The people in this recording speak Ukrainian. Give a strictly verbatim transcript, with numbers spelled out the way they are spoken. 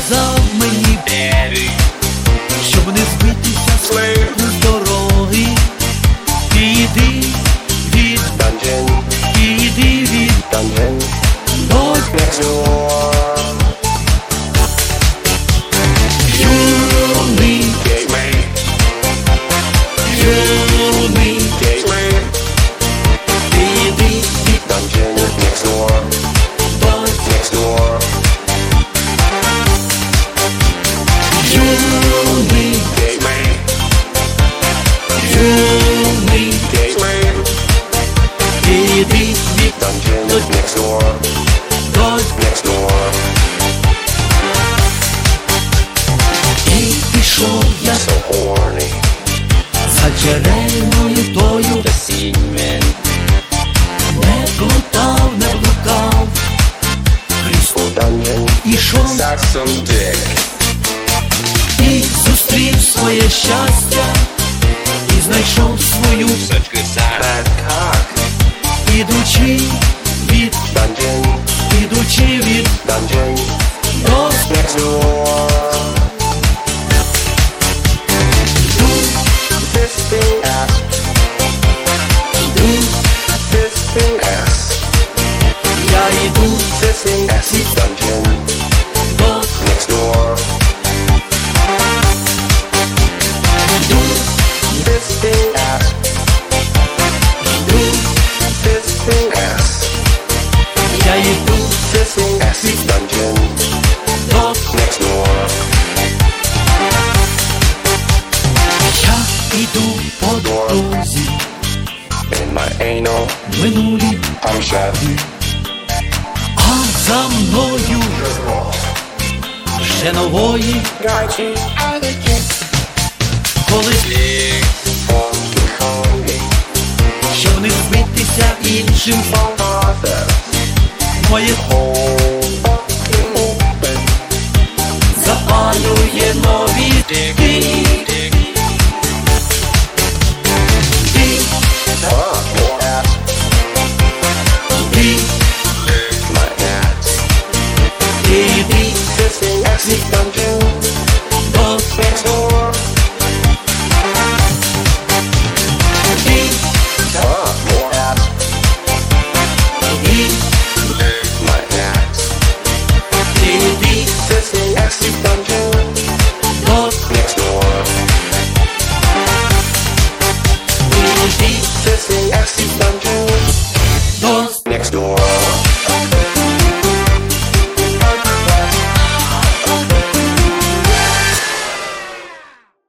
сказав мені, щоб не збитися з дороги. Піди від, піди від до юрний, юрний, піди від юрний, юрний, піди від до і пішов я за джерельною тою, не плутав, не блукав, ішов і зустрів своє щастя, і знайшов свою, ідучи від, ідучи від до я йду до я йду до я йду по дорозі минулі, а за мною ще нової, коли щоб не збитися іншим, моє запалює нові ти, ти, Іди до Next door.